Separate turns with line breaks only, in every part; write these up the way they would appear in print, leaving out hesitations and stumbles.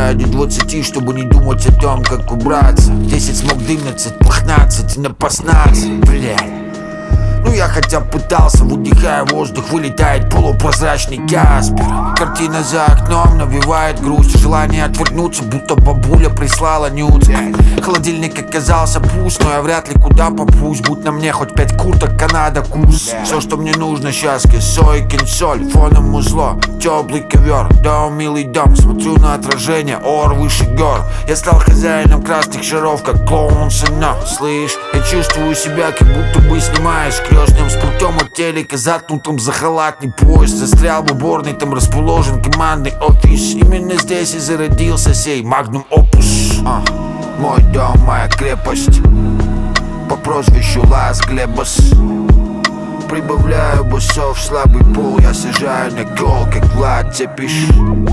достигаю до 20, чтобы не думать о том, как убраться. 10 смог 11, 15 и на 16, блядь. Ну я хотя бы пытался, выдыхая воздух, вылетает полупрозрачный Каспер. Картина за окном навевает грусть, желание отвернуться, будто бабуля прислала нюц. Холодильник оказался пуст, но я вряд ли куда попрусь. Будь на мне хоть 5 курток, Канада, курс. Все, что мне нужно сейчас, кисо и кинсоль, фоном узло, теплый ковер, дом, милый дом. Смотрю на отражение, ор выше гор. Я стал хозяином красных шаров, как клоун сына. Слышь, я чувствую себя, как будто бы снимаешь крестным с путем от телека, заткнутым за халатный поезд. Застрял в уборной, там расположен командный офис. Именно здесь и зародился сей магнум опус. Мой дом, моя крепость, по прозвищу Лас Глебас. Прибавляю басов, слабый пол, я сажаю на гол, как Влад Цепиш.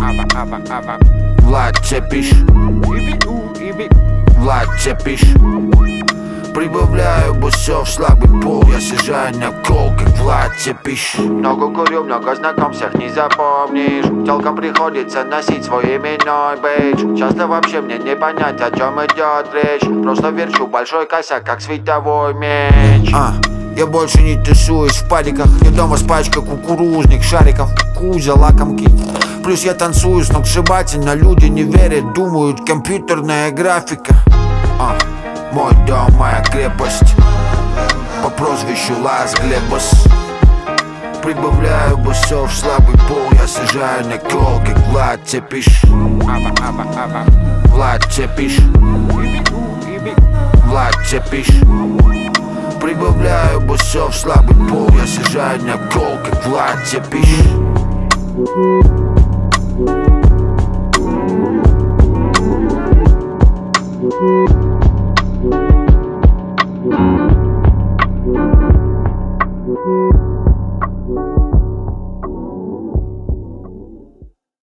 Влад Цепиш. Влад Цепиш. Прибавляю басов, слабый пол, я сажаю на кол, как Влад Цепиш. Много курю, много знаком, всех не запомнишь. Тёлкам приходится носить свой именной бейдж. Часто вообще мне не понять, о чем идет речь. Просто верчу большой косяк, как световой меч. Я больше не тусуюсь в падиках. Я дома с пачкой кукурузных шариков, кузя, лакомки. Плюс я танцую сногсшибательно, люди не верят, думают, компьютерная графика. Мой дом, моя крепость, по прозвищу Лас Глебас. Прибавляю басов, слабый пол, я сажаю на кол, как Влад Цепиш. Влад Цепиш. Влад Цепиш. Прибавляю басов, слабый пол, я сажаю на кол, как Влад Цепиш.